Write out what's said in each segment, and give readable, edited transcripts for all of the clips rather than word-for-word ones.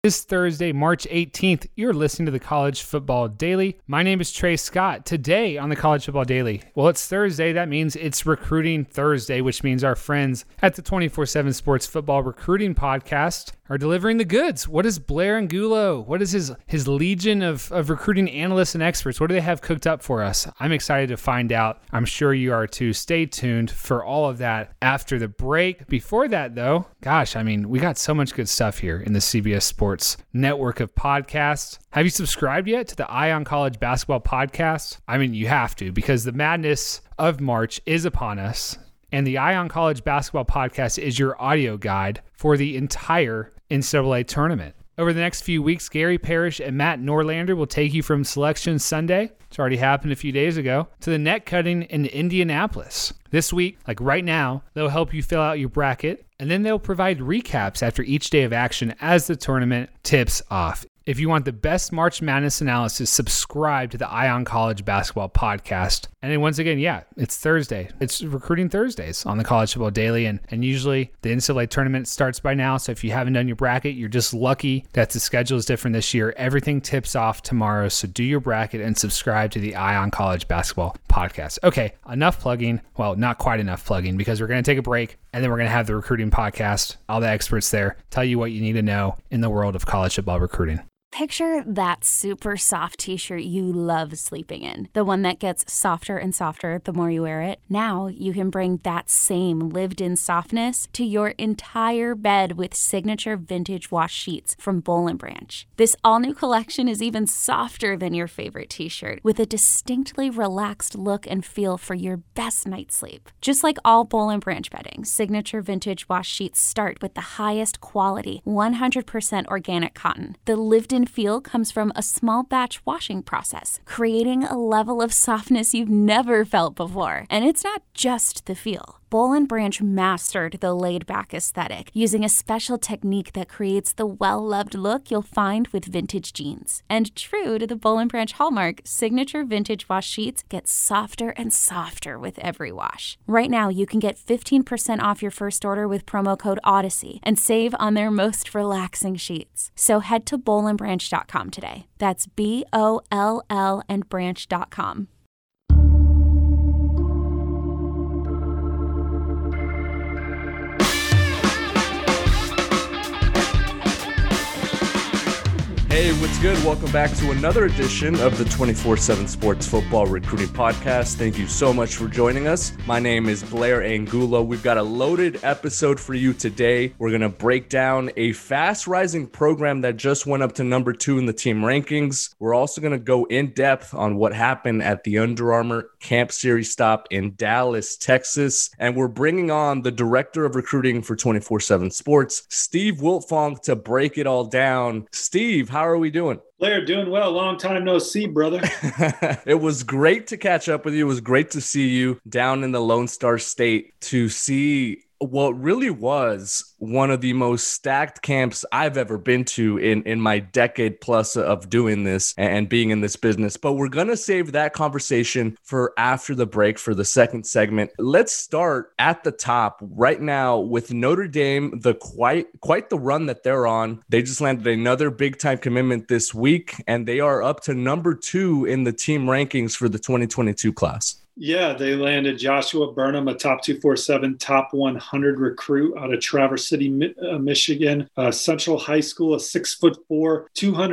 This Thursday, March 18th, you're listening to the College Football Daily. My name is Trey Scott. Today on the College Football Daily, well, it's Thursday. That means it's Recruiting Thursday, which means our friends at the 24/7 Sports Football Recruiting Podcast are delivering the goods. What is Blair Angulo? What is his legion of recruiting analysts and experts? What do they have cooked up for us? I'm excited to find out. I'm sure you are too. Stay tuned for all of that after the break. Before that, though, we got so much good stuff here in the CBS Sports network of podcasts. Have you subscribed yet to the Eye on College Basketball Podcast? You have to, because the madness of March is upon us. And the Eye on College Basketball Podcast is your audio guide for the entire NCAA tournament. Over the next few weeks, Gary Parrish and Matt Norlander will take you from Selection Sunday, which already happened a few days ago, to the net cutting in Indianapolis. This week, like right now, they'll help you fill out your bracket, and then they'll provide recaps after each day of action as the tournament tips off. If you want the best March Madness analysis, subscribe to the Eye on College Basketball Podcast. And then once again, it's Thursday. It's Recruiting Thursdays on the College Football Daily. And usually the NCAA tournament starts by now. So if you haven't done your bracket, you're just lucky that the schedule is different this year. Everything tips off tomorrow. So do your bracket and subscribe to the Eye on College Basketball Podcast. Okay, enough plugging. Well, not quite enough plugging, because we're going to take a break and then we're going to have the Recruiting Podcast. All the experts there tell you what you need to know in the world of college football recruiting. Picture that super soft t-shirt you love sleeping in. The one that gets softer and softer the more you wear it. Now you can bring that same lived-in softness to your entire bed with signature vintage wash sheets from Boll & Branch. This all-new collection is even softer than your favorite t-shirt, with a distinctly relaxed look and feel for your best night's sleep. Just like all Boll & Branch bedding, signature vintage wash sheets start with the highest quality, 100% organic cotton. The lived-in feel comes from a small batch washing process, creating a level of softness you've never felt before. And it's not just the feel. Boll & Branch mastered the laid-back aesthetic using a special technique that creates the well-loved look you'll find with vintage jeans. And true to the Boll & Branch hallmark, signature vintage wash sheets get softer and softer with every wash. Right now, you can get 15% off your first order with promo code Odyssey and save on their most relaxing sheets. So head to bollandbranch.com today. That's BOLL and branch.com. Hey, what's good? Welcome back to another edition of the 24/7 Sports Football Recruiting Podcast. Thank you so much for joining us. My name is Blair Angulo. We've got a loaded episode for you today. We're going to break down a fast-rising program that just went up to number 2 in the team rankings. We're also going to go in depth on what happened at the Under Armour Camp Series stop in Dallas, Texas. And we're bringing on the Director of Recruiting for 24/7 Sports, Steve Wiltfong, to break it all down. Steve, how are we doing? Blair, doing well. Long time no see, brother. It was great to catch up with you. It was great to see you down in the Lone Star State, to see what really was one of the most stacked camps I've ever been to in my decade plus of doing this and being in this business. But we're going to save that conversation for after the break for the second segment. Let's start at the top right now with Notre Dame, quite the run that they're on. They just landed another big time commitment this week, and they are up to number 2 in the team rankings for the 2022 class. Yeah, they landed Joshua Burnham, a top 247, top 100 recruit out of Traverse City, Michigan. Central High School, a 6'4",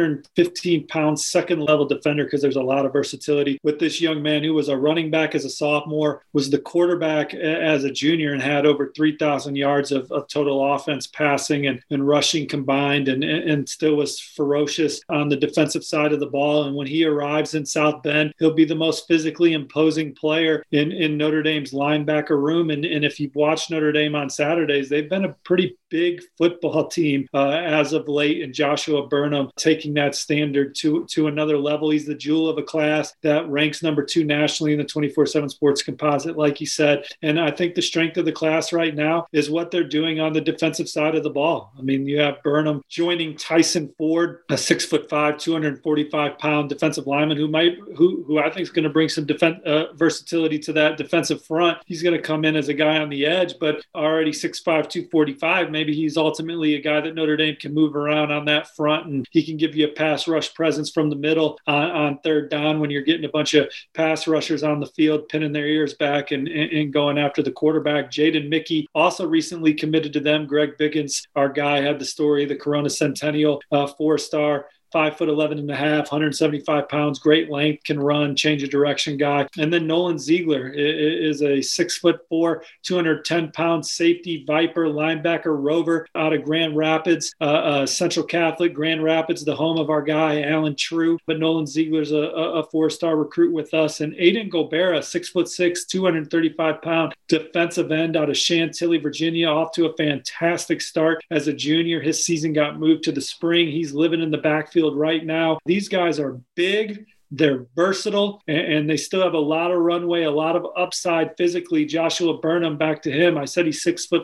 215-pound second-level defender, because there's a lot of versatility with this young man, who was a running back as a sophomore, was the quarterback as a junior, and had over 3,000 yards of total offense, passing and rushing combined, and still was ferocious on the defensive side of the ball. And when he arrives in South Bend, he'll be the most physically imposing player in Notre Dame's linebacker room. And if you've watched Notre Dame on Saturdays, they've been a pretty big football team as of late, and Joshua Burnham taking that standard to another level. He's the jewel of a class that ranks number 2 nationally in the 24/7 Sports Composite, like you said. And I think the strength of the class right now is what they're doing on the defensive side of the ball. I mean, you have Burnham joining Tyson Ford, a 6'5", 245-pound defensive lineman who I think is going to bring some versatility versatility to that defensive front. He's going to come in as a guy on the edge, but already 6'5", 245. Maybe he's ultimately a guy that Notre Dame can move around on that front, and he can give you a pass rush presence from the middle on third down when you're getting a bunch of pass rushers on the field, pinning their ears back and going after the quarterback. Jaden Mickey also recently committed to them. Greg Biggins, our guy, had the story, the Corona Centennial 4-star. 5'11" and a half, 175 pounds, great length, can run, change of direction guy. And then Nolan Ziegler is a 6'4", 210-pound safety, Viper, linebacker, rover out of Grand Rapids, Central Catholic, Grand Rapids, the home of our guy, Alan True. But Nolan Ziegler's a 4-star recruit with us. And Aiden Gobera, 6'6", 235-pound defensive end out of Chantilly, Virginia, off to a fantastic start as a junior. His season got moved to the spring. He's living in the backfield right now. These guys are big. They're versatile, and they still have a lot of runway, a lot of upside physically. Joshua Burnham, back to him. I said he's 6'4",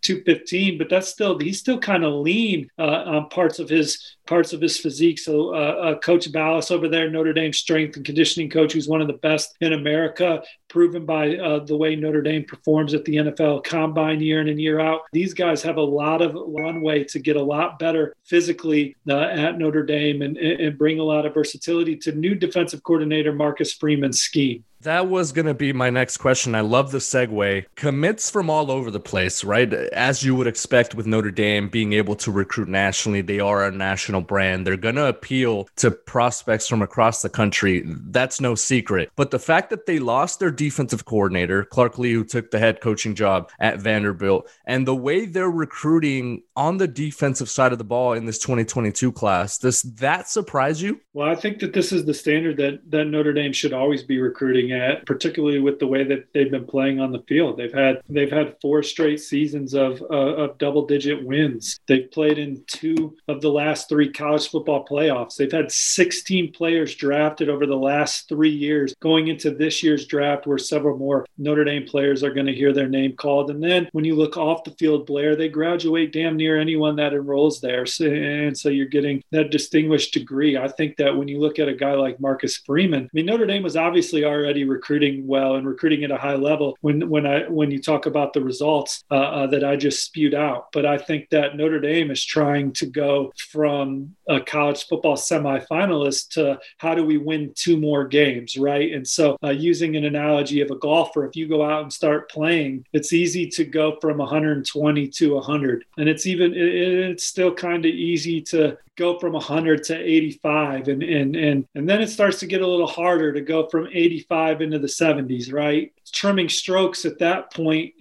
215, but he's still kind of lean on parts of his physique. So Coach Ballas over there, Notre Dame strength and conditioning coach, who's one of the best in America, proven by the way Notre Dame performs at the NFL Combine year in and year out. These guys have a lot of runway to get a lot better physically at Notre Dame and bring a lot of versatility to new defensive coordinator Marcus Freeman's scheme. That was going to be my next question. I love the segue. Commits from all over the place, right? As you would expect with Notre Dame being able to recruit nationally, they are a national brand. They're going to appeal to prospects from across the country. That's no secret. But the fact that they lost their defensive coordinator, Clark Lee, who took the head coaching job at Vanderbilt, and the way they're recruiting on the defensive side of the ball in this 2022 class, does that surprise you? Well, I think that this is the standard that Notre Dame should always be recruiting at, particularly with the way that they've been playing on the field. They've had 4 straight seasons of double-digit wins. They've played in 2 of the last 3 college football playoffs. They've had 16 players drafted over the last 3 years, going into this year's draft, where several more Notre Dame players are going to hear their name called. And then when you look off the field, Blair, they graduate damn near anyone that enrolls there. So you're getting that distinguished degree. I think that when you look at a guy like Marcus Freeman, I mean, Notre Dame was obviously already recruiting well and recruiting at a high level when you talk about the results that I just spewed out. But I think that Notre Dame is trying to go from a college football semifinalist to how do we win 2 more games, right? And so using an analogy of a golfer, if you go out and start playing, it's easy to go from 120 to 100. And it's still kind of easy to go from 100 to 85. And then it starts to get a little harder to go from 85 into the 70s, right? Trimming strokes at that point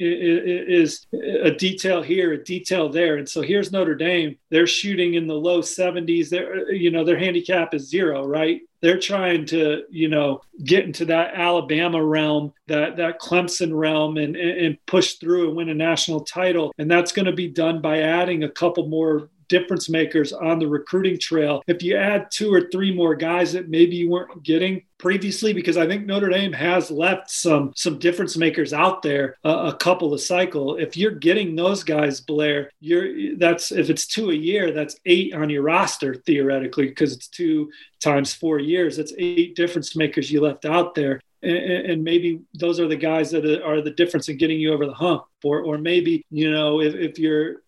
is a detail here, a detail there. And so here's Notre Dame. They're shooting in the low 70s. Their handicap is 0, right? They're trying to, get into that Alabama realm, that Clemson realm and push through and win a national title. And that's going to be done by adding a couple more difference makers on the recruiting trail. If you add 2 or 3 more guys that maybe you weren't getting previously, because I think Notre Dame has left some difference makers out there a couple of cycle. If you're getting those guys, Blair, if it's 2 a year, that's 8 on your roster theoretically, because it's 2 times 4 years. That's 8 difference makers you left out there. And maybe those are the guys that are the difference in getting you over the hump. Or maybe, if you're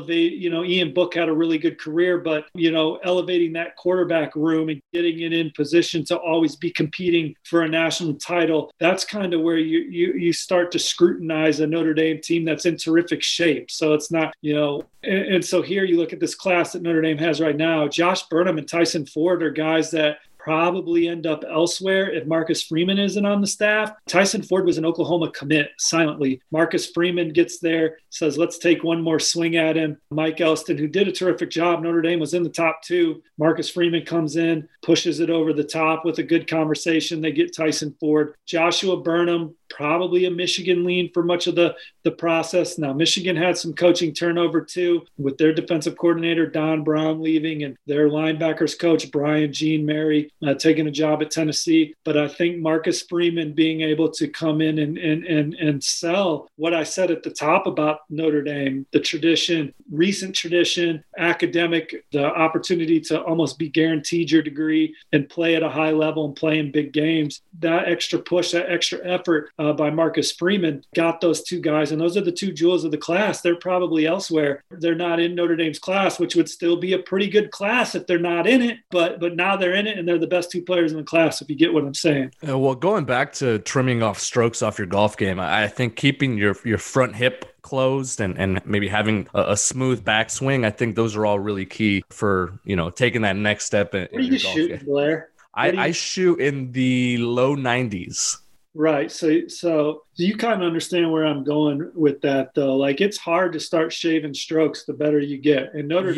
Ian Book had a really good career, but, elevating that quarterback room and getting it in position to always be competing for a national title, that's kind of where you start to scrutinize a Notre Dame team that's in terrific shape. So it's not, and so here you look at this class that Notre Dame has right now. Josh Burnham and Tyson Ford are guys that probably end up elsewhere if Marcus Freeman isn't on the staff. Tyson Ford was an Oklahoma commit silently. Marcus Freeman gets there, says, let's take one more swing at him. Mike Elston, who did a terrific job. Notre Dame was in the top 2. Marcus Freeman comes in, pushes it over the top with a good conversation. They get Tyson Ford. Joshua Burnham probably a Michigan lean for much of the process. Now, Michigan had some coaching turnover too, with their defensive coordinator, Don Brown, leaving, and their linebackers coach, Brian Jean Mary, taking a job at Tennessee. But I think Marcus Freeman being able to come in and sell what I said at the top about Notre Dame, the tradition, recent tradition, academic, the opportunity to almost be guaranteed your degree and play at a high level and play in big games. That extra push, that extra effort by Marcus Freeman got those two guys. And those are the two jewels of the class. They're probably elsewhere. They're not in Notre Dame's class, which would still be a pretty good class if they're not in it. But now they're in it, and they're the best two players in the class, if you get what I'm saying. Well, going back to trimming off strokes off your golf game, I think keeping your front hip closed and maybe having a smooth backswing, I think those are all really key for, taking that next step in what are you shooting, Blair? I shoot in the low 90s. Right. So you kind of understand where I'm going with that, though. Like, it's hard to start shaving strokes the better you get. And Notre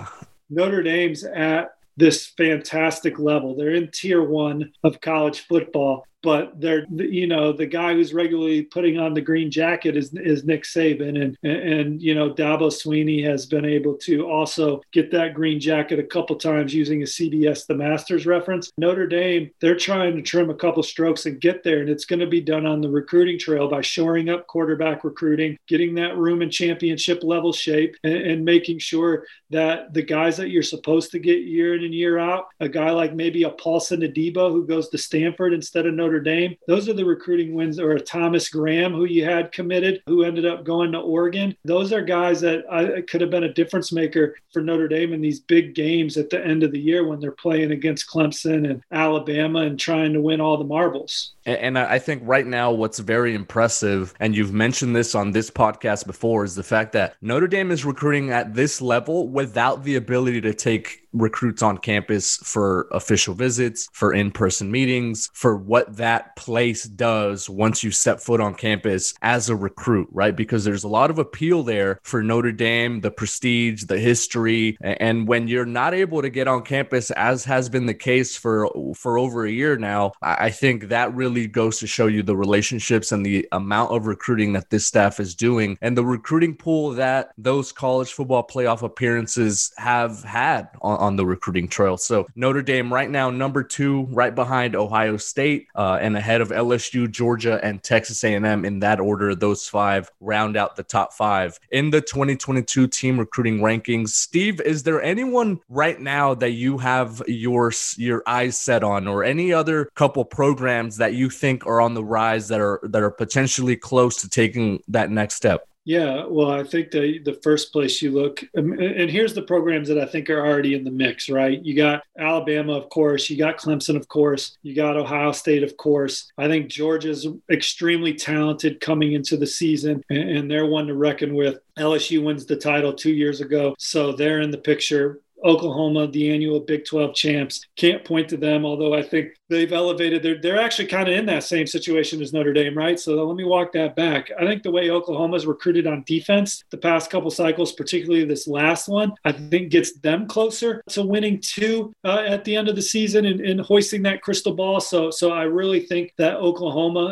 Dame's at this fantastic level. They're in tier 1 of college football. But they're, the guy who's regularly putting on the green jacket is Nick Saban, and Dabo Swinney has been able to also get that green jacket a couple times using a CBS The Masters reference. Notre Dame, they're trying to trim a couple strokes and get there, and it's going to be done on the recruiting trail by shoring up quarterback recruiting, getting that room in championship level shape, and making sure that the guys that you're supposed to get year in and year out, a guy like maybe a Paulson Adebo who goes to Stanford instead of Notre Dame, those are the recruiting wins, or a Thomas Graham who you had committed who ended up going to Oregon. Those are guys that could have been a difference maker for Notre Dame in these big games at the end of the year when they're playing against Clemson and Alabama and trying to win all the marbles. And I think right now what's very impressive, and you've mentioned this on this podcast before, is the fact that Notre Dame is recruiting at this level without the ability to take recruits on campus for official visits, for in-person meetings, for what that place does once you step foot on campus as a recruit, right? Because there's a lot of appeal there for Notre Dame, the prestige, the history. And when you're not able to get on campus, as has been the case for over a year now, I think that really goes to show you the relationships and the amount of recruiting that this staff is doing and the recruiting pool that those college football playoff appearances have had on the recruiting trail. So Notre Dame right now, number 2, right behind Ohio State, and ahead of LSU, Georgia, and Texas A&M in that order. Those 5 round out the top 5 in the 2022 team recruiting rankings. Steve, is there anyone right now that you have your eyes set on, or any other couple programs that you think are on the rise that are potentially close to taking that next step? Yeah, well, I think the first place you look, and here's the programs that I think are already in the mix, right? You got Alabama, of course. You got Clemson, of course. You got Ohio State, of course. I think Georgia's extremely talented coming into the season, and they're one to reckon with. LSU wins the title 2 years ago, so they're in the picture. Oklahoma, the annual Big 12 champs, can't point to them, although I think they've elevated. They're actually kind of in that same situation as Notre Dame, right? So let me walk that back. I think the way Oklahoma's recruited on defense the past couple cycles, particularly this last one, I think gets them closer to winning 2 at the end of the season and hoisting that crystal ball. So I really think that Oklahoma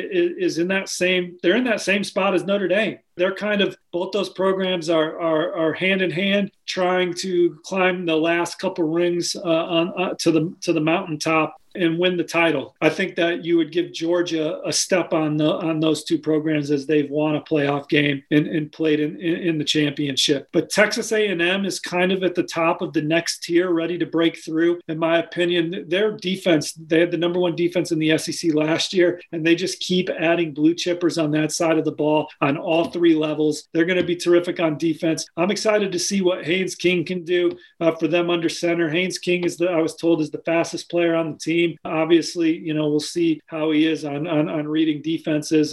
is in that same. They're in that same spot as Notre Dame. They're kind of, both those programs are hand in hand, trying to climb the last couple rings to the mountaintop and win the title. I think that you would give Georgia a step on those 2 programs as they've won a playoff game and played in the championship. But Texas A&M is kind of at the top of the next tier, ready to break through. In my opinion, their defense, they had the number 1 defense in the SEC last year, and they just keep adding blue chippers on that side of the ball on all 3 levels. They're going to be terrific on defense. I'm excited to see what Haynes King can do for them under center. Haynes King I was told is the fastest player on the team. Obviously, we'll see how he is on reading defenses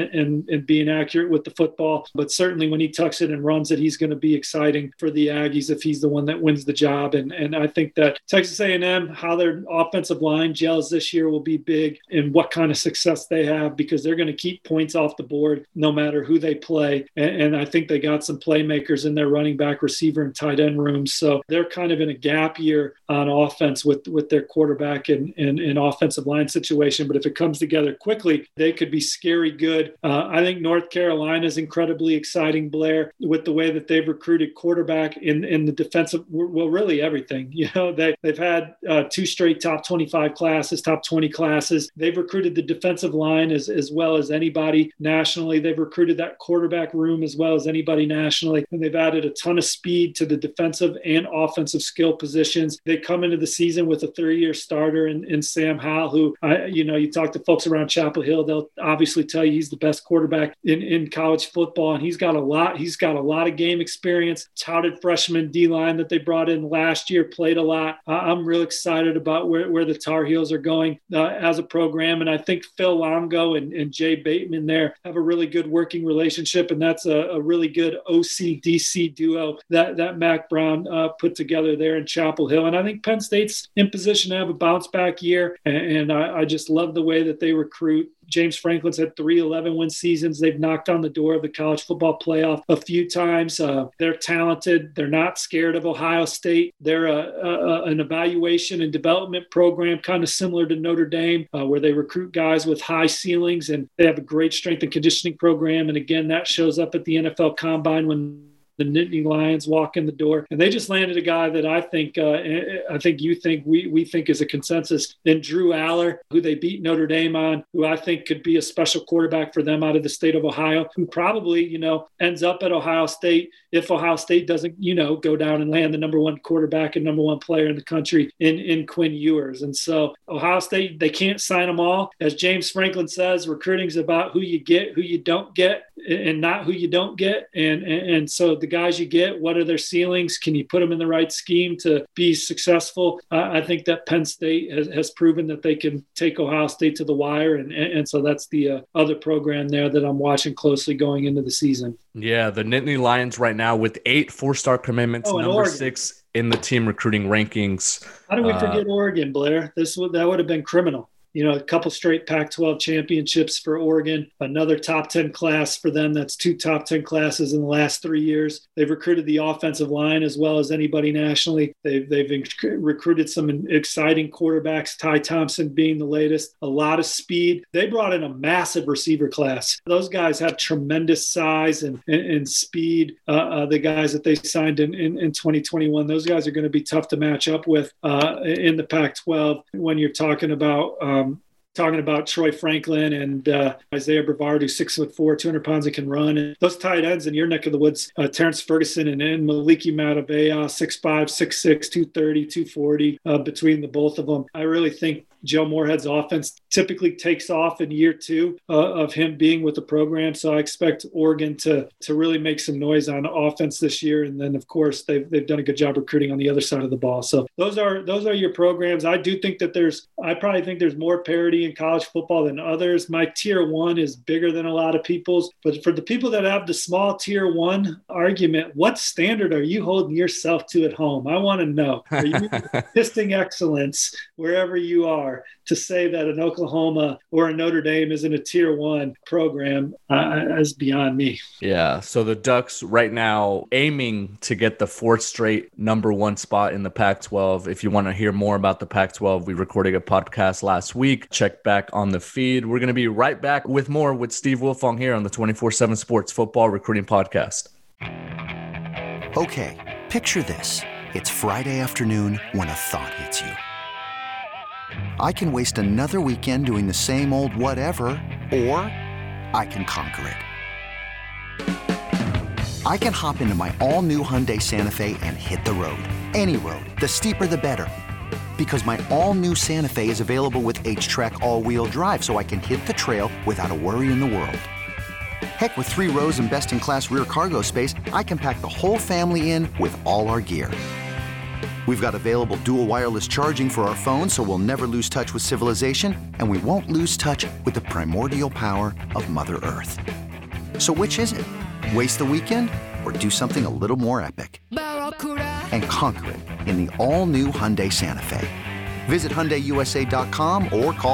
and being accurate with the football. But certainly when he tucks it and runs it, he's going to be exciting for the Aggies if he's the one that wins the job. And I think that Texas A&M, how their offensive line gels this year will be big, and what kind of success they have, because they're going to keep points off the board no matter who they play. And I think they got some playmakers in their running back, receiver, and tight end rooms. So they're kind of in a gap year on offense with their quarterback and and offensive line situation. But if it comes together quickly, they could be scary good. I think North Carolina is incredibly exciting, Blair, with the way that they've recruited quarterback in the defensive, well, really everything. They've had 2 straight top 25 classes, top 20 classes. They've recruited the defensive line as well as anybody nationally. They've recruited that quarterback room as well as anybody nationally. And they've added a ton of speed to the defensive and offensive skill positions. They come into the season with a 3-year starter in Sam Howell, who, you talk to folks around Chapel Hill, they'll obviously tell you he's the best quarterback in college football. And he's got a lot of game experience. Touted freshman D-line that they brought in last year, played a lot. I'm real excited about where the Tar Heels are going as a program. And I think Phil Longo and Jay Bateman there have a really good working relationship. And that's a really good OC-DC duo that Mac Brown put together there in Chapel Hill. And I think Penn State's in position to have a bounce back year. And I just love the way that they recruit. James Franklin's had 3 11-win seasons. They've knocked on the door of the college football playoff a few times. They're talented. They're not scared of Ohio State. They're an evaluation and development program kind of similar to Notre Dame, where they recruit guys with high ceilings, and they have a great strength and conditioning program. And again, that shows up at the NFL Combine when the Nittany Lions walk in the door. And they just landed a guy that I think we think is a consensus in Drew Aller, who they beat Notre Dame on, who I think could be a special quarterback for them out of the state of Ohio, who probably, ends up at Ohio State if Ohio State doesn't, go down and land the number 1 quarterback and number 1 player in the country in Quinn Ewers. And so Ohio State, they can't sign them all. As James Franklin says, recruiting is about who you get, who you don't get, and not who you don't get. And so the guys you get, what are their ceilings? Can you put them in the right scheme to be successful? I think that Penn State has proven that they can take Ohio State to the wire. And so that's the other program there that I'm watching closely going into the season. Yeah, the Nittany Lions right now with 8 4-star commitments, number Oregon. 6 in the team recruiting rankings. How do we forget Oregon, Blair? That would have been criminal. A couple straight Pac-12 championships for Oregon, another top 10 class for them. That's 2 top 10 classes in the last 3 years. They've recruited the offensive line as well as anybody nationally. They've recruited some exciting quarterbacks, Ty Thompson being the latest, a lot of speed. They brought in a massive receiver class. Those guys have tremendous size and speed. The guys that they signed in 2021, those guys are going to be tough to match up with in the Pac-12 when you're talking about Troy Franklin and Isaiah Brevard, who's 6'4", 200 pounds and can run. And those tight ends in your neck of the woods, Terrence Ferguson and Maliki Matabea, 6'5", 6'6", 230, 240 between the both of them. I really think Joe Moorhead's offense typically takes off in year 2 of him being with the program. So I expect Oregon to really make some noise on offense this year. And then, of course, they've done a good job recruiting on the other side of the ball. So those are your programs. I do think that I probably think there's more parity in college football than others. My tier 1 is bigger than a lot of people's. But for the people that have the small tier 1 argument, what standard are you holding yourself to at home? I want to know. Are you testing excellence wherever you are to say that an Oklahoma or a Notre Dame isn't a tier 1 program is beyond me. Yeah. So the Ducks right now aiming to get the 4th straight number 1 spot in the Pac-12. If you want to hear more about the Pac-12, we recorded a podcast last week. Check back on the feed. We're going to be right back with more with Steve Wilfong here on the 24/7 Sports Football Recruiting Podcast. Okay, picture this. It's Friday afternoon when a thought hits you. I can waste another weekend doing the same old whatever, or I can conquer it. I can hop into my all-new Hyundai Santa Fe and hit the road. Any road. The steeper, the better. Because my all-new Santa Fe is available with H-Track all-wheel drive, so I can hit the trail without a worry in the world. Heck, with 3 rows and best-in-class rear cargo space, I can pack the whole family in with all our gear. We've got available dual wireless charging for our phones, so we'll never lose touch with civilization, and we won't lose touch with the primordial power of Mother Earth. So which is it? Waste the weekend or do something a little more epic? And conquer it in the all-new Hyundai Santa Fe. Visit HyundaiUSA.com or call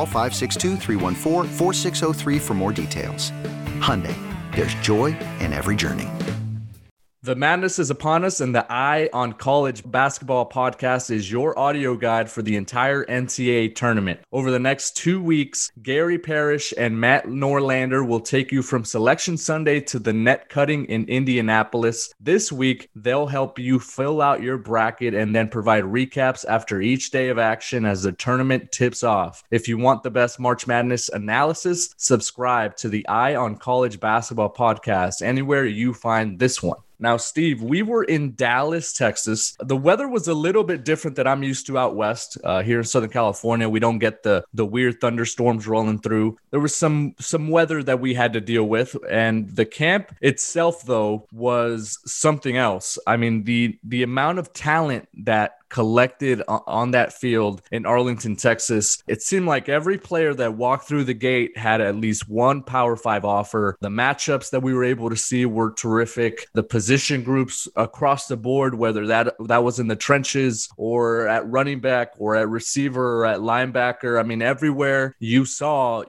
562-314-4603 for more details. Hyundai, there's joy in every journey. The madness is upon us, and the Eye on College Basketball podcast is your audio guide for the entire NCAA tournament. Over the next 2 weeks, Gary Parrish and Matt Norlander will take you from Selection Sunday to the net cutting in Indianapolis. This week, they'll help you fill out your bracket and then provide recaps after each day of action as the tournament tips off. If you want the best March Madness analysis, subscribe to the Eye on College Basketball podcast anywhere you find this one. Now, Steve, we were in Dallas, Texas. The weather was a little bit different than I'm used to out west. Here in Southern California, we don't get the weird thunderstorms rolling through. There was some weather that we had to deal with, and the camp itself, though, was something else. I mean, the amount of talent that collected on that field in Arlington, Texas, it seemed like every player that walked through the gate had at least one Power 5 offer. The matchups that we were able to see were terrific. The position groups across the board, whether that was in the trenches or at running back or at receiver or at linebacker, I mean, everywhere you saw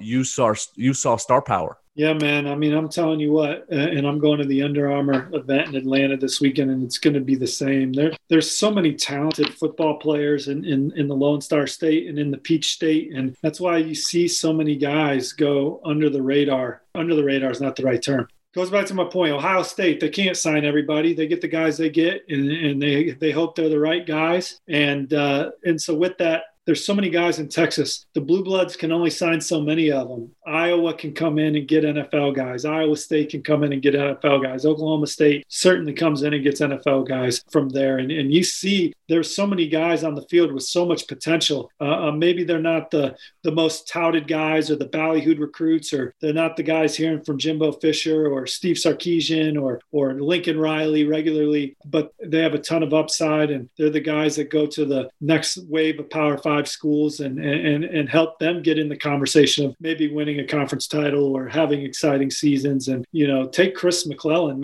star power. Yeah, man. I mean, I'm telling you what, and I'm going to the Under Armour event in Atlanta this weekend, and it's going to be the same. There's so many talented football players in the Lone Star State and in the Peach State, and that's why you see so many guys go under the radar. Under the radar is not the right term. Goes back to my point. Ohio State, they can't sign everybody. They get the guys they get, and they hope they're the right guys. And so with that, there's so many guys in Texas. The Blue Bloods can only sign so many of them. Iowa can come in and get NFL guys. Iowa State can come in and get NFL guys. Oklahoma State certainly comes in and gets NFL guys from there. And you see there's so many guys on the field with so much potential. Maybe they're not the most touted guys or the ballyhooed recruits, or they're not the guys hearing from Jimbo Fisher or Steve Sarkisian or Lincoln Riley regularly, but they have a ton of upside, and they're the guys that go to the next wave of Power 5 schools and help them get in the conversation of maybe winning a conference title or having exciting seasons. And, take Chase McClellan,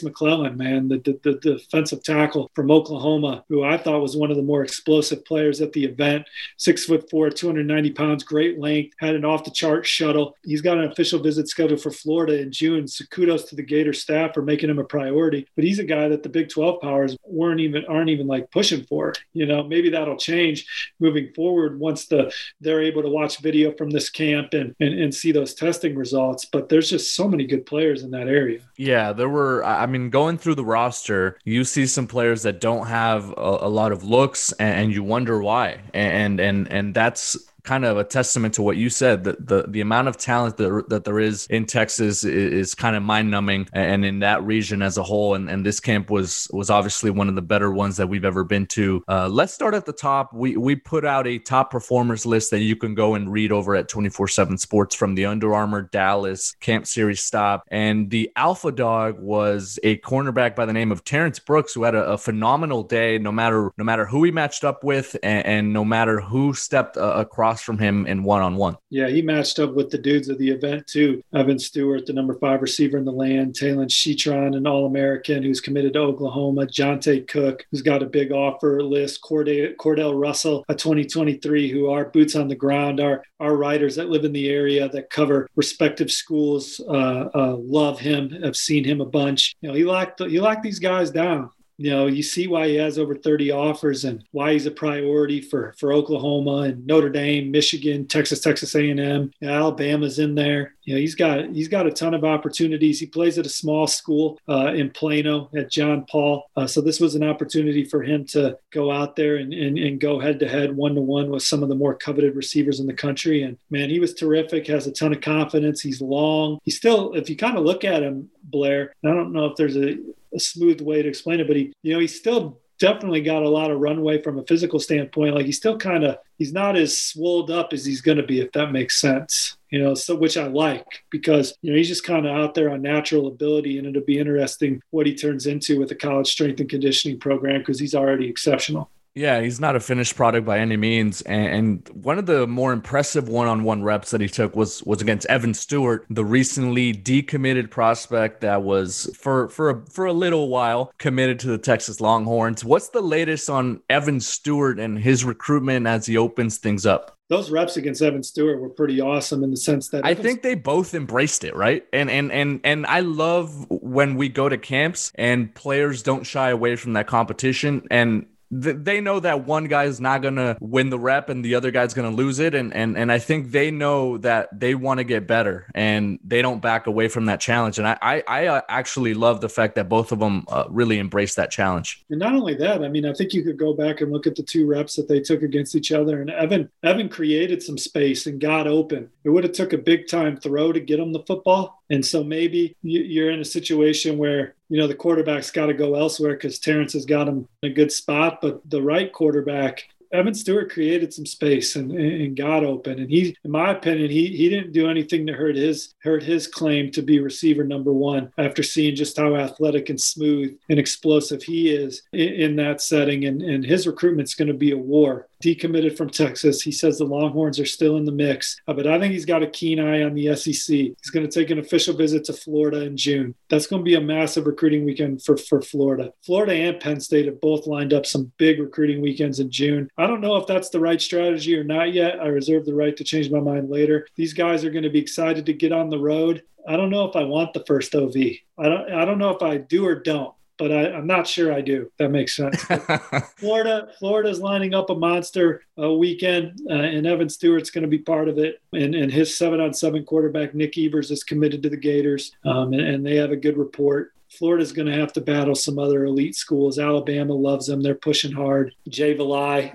man, the defensive tackle from Oklahoma, who I thought was one of the more explosive players at the event. 6'4", 290 pounds, great length, had an off the chart shuttle. He's got an official visit scheduled for Florida in June. So kudos to the Gator staff for making him a priority. But he's a guy that the Big 12 powers aren't even like pushing for. Maybe that'll change moving forward once they're able to watch video from this camp and see those testing results. But there's just so many good players in that area. Yeah, there were, going through the roster, you see some players that don't have a lot of looks, and you wonder why. And that's kind of a testament to what you said, that the amount of talent that there is in Texas is kind of mind-numbing, and in that region as a whole. And this camp was obviously one of the better ones that we've ever been to. Let's start at the top. We put out a top performers list that you can go and read over at 24/7 Sports from the Under Armour Dallas Camp Series stop. And the alpha dog was a cornerback by the name of Terrence Brooks, who had a phenomenal day, no matter who he matched up with, and no matter who stepped across from him in one-on-one. Yeah, he matched up with the dudes of the event too. Evan Stewart, the number 5 receiver in the land, Talon Chetron, an All-American who's committed to Oklahoma, Jonte Cook, who's got a big offer list, Cordell Russell, a 2023, who are boots on the ground, our writers that live in the area that cover respective schools love him, have seen him a bunch. He locked these guys down. You see why he has over 30 offers and why he's a priority for Oklahoma and Notre Dame, Michigan, Texas A&M, Alabama's in there. He's got a ton of opportunities. He plays at a small school in Plano at John Paul. So this was an opportunity for him to go out there and go head-to-head, one-to-one with some of the more coveted receivers in the country. And, man, he was terrific, has a ton of confidence. He's long. He's still, if you kind of look at him, Blair, I don't know if there's a smooth way to explain it, but he's still definitely got a lot of runway from a physical standpoint. Like he's not as swolled up as he's going to be, if that makes sense, so which I like, because, he's just kind of out there on natural ability, and it'll be interesting what he turns into with the college strength and conditioning program, because he's already exceptional. Yeah, he's not a finished product by any means. And one of the more impressive one-on-one reps that he took was against Evan Stewart, the recently decommitted prospect that was for a little while committed to the Texas Longhorns. What's the latest on Evan Stewart and his recruitment as he opens things up? Those reps against Evan Stewart were pretty awesome in the sense that I think they both embraced it, right? And I love when we go to camps and players don't shy away from that competition, and they know that one guy is not going to win the rep and the other guy's going to lose it. And I think they know that they want to get better and they don't back away from that challenge. And I actually love the fact that both of them really embrace that challenge. And not only that, I mean, I think you could go back and look at the 2 reps that they took against each other. And Evan created some space and got open. It would have took a big time throw to get him the football. And so maybe you're in a situation where, the quarterback's got to go elsewhere because Terrence has got him in a good spot. But the right quarterback, Evan Stewart, created some space and got open. And he, in my opinion, he didn't do anything to hurt his claim to be receiver number 1 after seeing just how athletic and smooth and explosive he is in that setting. And his recruitment's going to be a war. Decommitted from Texas. He says the Longhorns are still in the mix, but I think he's got a keen eye on the SEC. He's going to take an official visit to Florida in June. That's going to be a massive recruiting weekend for Florida. Florida and Penn State have both lined up some big recruiting weekends in June. I don't know if that's the right strategy or not yet. I reserve the right to change my mind later. These guys are going to be excited to get on the road. I don't know if I want the first OV. I don't know if I do or don't. But I'm not sure I do. That makes sense. Florida's lining up a monster weekend, and Evan Stewart's going to be part of it. And his 7-on-7 quarterback, Nick Evers, is committed to the Gators, and they have a good report. Florida's going to have to battle some other elite schools. Alabama loves them. They're pushing hard. Jay Valai,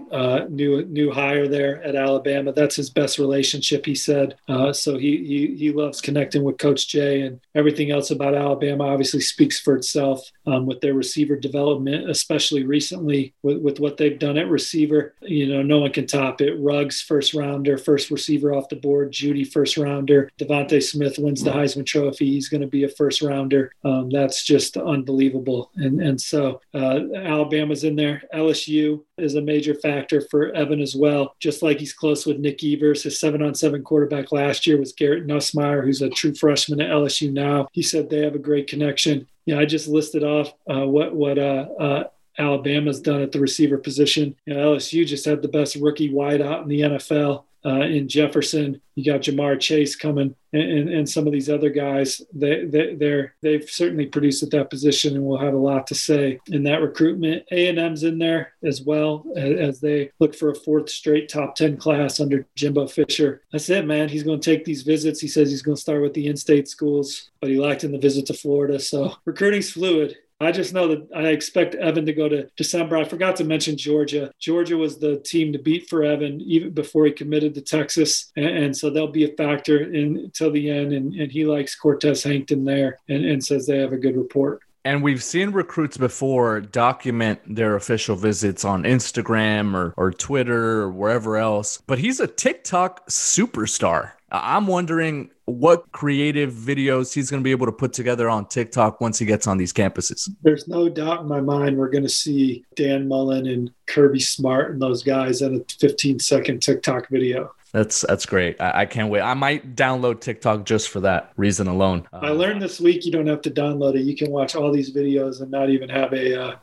new hire there at Alabama. That's his best relationship, he said. So he loves connecting with Coach Jay, and everything else about Alabama obviously speaks for itself with their receiver development, especially recently with what they've done at receiver. No one can top it. Ruggs, first rounder, first receiver off the board. Judy, first rounder. Devontae Smith wins the Heisman Trophy. He's going to be a first rounder. That's just unbelievable. And so Alabama's in there. LSU is a major factor for Evan as well. Just like he's close with Nick Evers. His 7-on-7 quarterback last year was Garrett Nussmeier, who's a true freshman at LSU now. He said they have a great connection. I just listed off what Alabama's done at the receiver position. LSU just had the best rookie wideout in the NFL. In Jefferson, you got Jamar Chase coming, and some of these other guys. They've certainly produced at that position, and will have a lot to say in that recruitment. A&M's in there as well as they look for a 4th straight top 10 class under Jimbo Fisher. That's it, man. He's going to take these visits. He says he's going to start with the in-state schools, but he liked in the visit to Florida. So recruiting's fluid. I just know that I expect Evan to go to December. I forgot to mention Georgia. Georgia was the team to beat for Evan even before he committed to Texas. And so they'll be a factor until the end. And he likes Cortez Hankton there and says they have a good report. And we've seen recruits before document their official visits on Instagram or Twitter or wherever else. But he's a TikTok superstar. I'm wondering what creative videos he's going to be able to put together on TikTok once he gets on these campuses. There's no doubt in my mind we're going to see Dan Mullen and Kirby Smart and those guys at a 15-second TikTok video. That's great. I can't wait. I might download TikTok just for that reason alone. I learned this week you don't have to download it. You can watch all these videos and not even have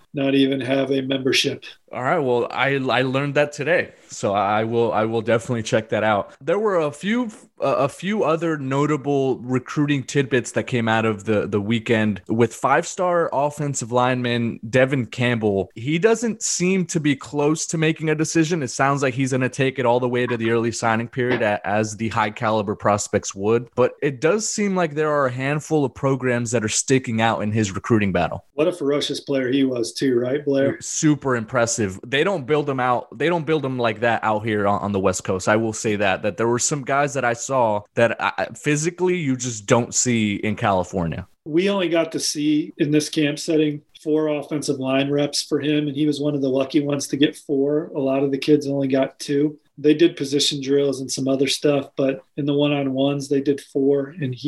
a membership. All right. Well, I learned that today, so I will definitely check that out. There were a few other notable recruiting tidbits that came out of the weekend with 5-star offensive lineman Devin Campbell. He doesn't seem to be close to making a decision. It sounds like he's going to take it all the way to the early signing period as the high caliber prospects would. But it does seem like there are a handful of programs that are sticking out in his recruiting battle. What a ferocious player he was too, right, Blair? Super impressive. They don't build them out. They don't build them like that out here on the West Coast. I will say that there were some guys that I saw that physically you just don't see in California. We only got to see in this camp setting 4 offensive line reps for him, and he was one of the lucky ones to get 4. A lot of the kids only got 2. They did position drills and some other stuff, but in the one-on-ones, they did 4, and he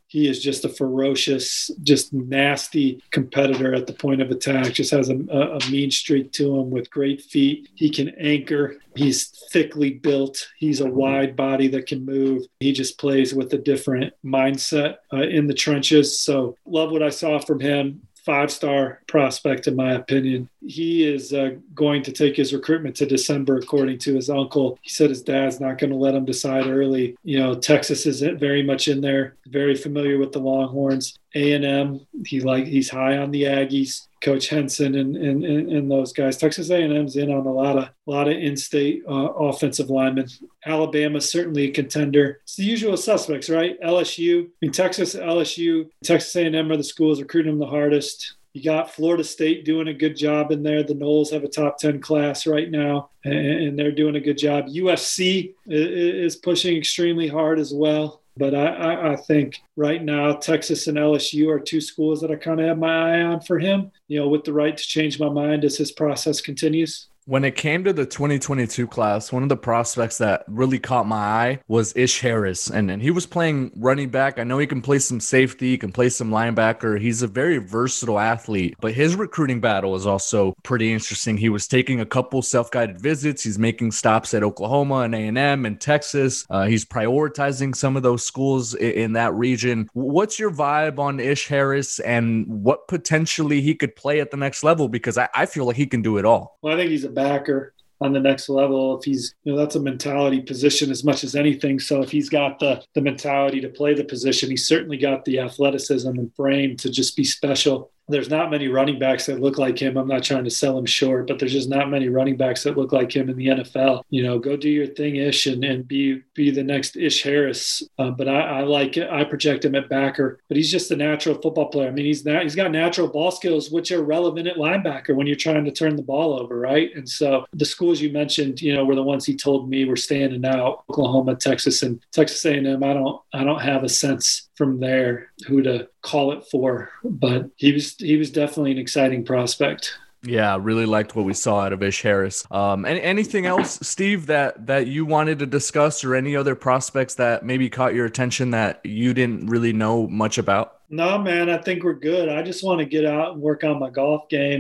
he is just a ferocious, just nasty competitor at the point of attack. Just has a mean streak to him with great feet. He can anchor. He's thickly built. He's a wide body that can move. He just plays with a different mindset in the trenches. So love what I saw from him. 5-star prospect, in my opinion. He is going to take his recruitment to December, according to his uncle. He said his dad's not going to let him decide early. You know, Texas is very much in there, very familiar with the Longhorns. A&M, he's high on the Aggies. Coach Henson and those guys. Texas A&M's in on a lot of in-state offensive linemen. Alabama's certainly a contender. It's the usual suspects, right? LSU. I mean, Texas, LSU, Texas A&M are the schools recruiting them the hardest. You got Florida State doing a good job in there. The Noles have a top 10 class right now, and they're doing a good job. USC is pushing extremely hard as well. But I think right now Texas and LSU are two schools that I kind of have my eye on for him, you know, with the right to change my mind as his process continues. When it came to the 2022 class, one of the prospects that really caught my eye was Ish Harris. And he was playing running back. I know he can play some safety, he can play some linebacker. He's a very versatile athlete, but his recruiting battle is also pretty interesting. He was taking a couple self-guided visits. He's making stops at Oklahoma and A&M and Texas. He's prioritizing some of those schools in that region. What's your vibe on Ish Harris and what potentially he could play at the next level? Because I feel like he can do it all. Well, I think he's a backer on the next level. If he's, you know, that's a mentality position as much as anything. So if he's got the mentality to play the position, he's certainly got the athleticism and frame to just be special. There's not many running backs that look like him. I'm not trying to sell him short, but there's just not many running backs that look like him in the NFL. You know, go do your thing, Ish, and be the next Ish Harris. But I like it. I project him at backer, but he's just a natural football player. I mean, he's got natural ball skills, which are relevant at linebacker when you're trying to turn the ball over, right? And so the schools you mentioned, you know, were the ones he told me were standing out: Oklahoma, Texas, and Texas A&M. I don't have a sense from there who to call it for, but he was definitely an exciting prospect. Yeah, really liked what we saw out of Ish Harris. Anything else, Steve, that you wanted to discuss, or any other prospects that maybe caught your attention that you didn't really know much about? No, man, I think we're good. I just want to get out and work on my golf game.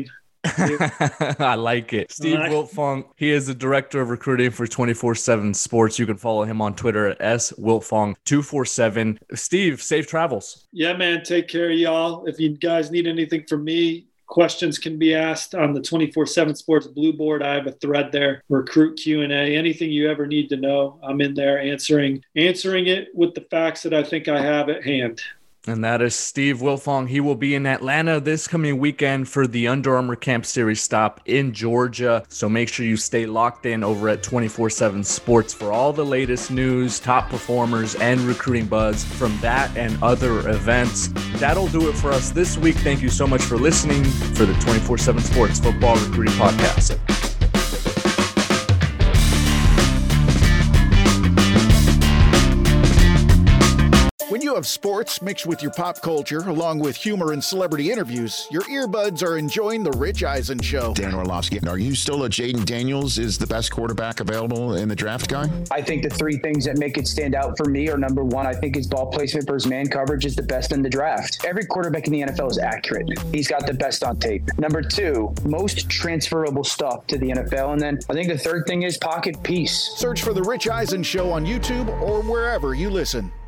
I like it. Steve Wiltfong, he is the director of recruiting for 24/7 Sports. You can follow him on Twitter at @SWiltfong247. Steve, safe travels. Yeah, man. Take care of y'all. If you guys need anything from me, questions can be asked on the 24/7 Sports Blue Board. I have a thread there, recruit Q&A. Anything you ever need to know, I'm in there answering it with the facts that I think I have at hand. And that is Steve Wiltfong. He will be in Atlanta this coming weekend for the Under Armour Camp Series stop in Georgia. So make sure you stay locked in over at 24/7 Sports for all the latest news, top performers, and recruiting buzz from that and other events. That'll do it for us this week. Thank you so much for listening for the 24/7 Sports Football Recruiting Podcast. When you have sports mixed with your pop culture, along with humor and celebrity interviews, your earbuds are enjoying The Rich Eisen Show. Dan Orlovsky, are you still a Jaden Daniels is the best quarterback available in the draft guy? I think the three things that make it stand out for me are, number one, I think his ball placement versus man coverage is the best in the draft. Every quarterback in the NFL is accurate. He's got the best on tape. Number two, most transferable stuff to the NFL. And then I think the third thing is pocket peace. Search for The Rich Eisen Show on YouTube or wherever you listen.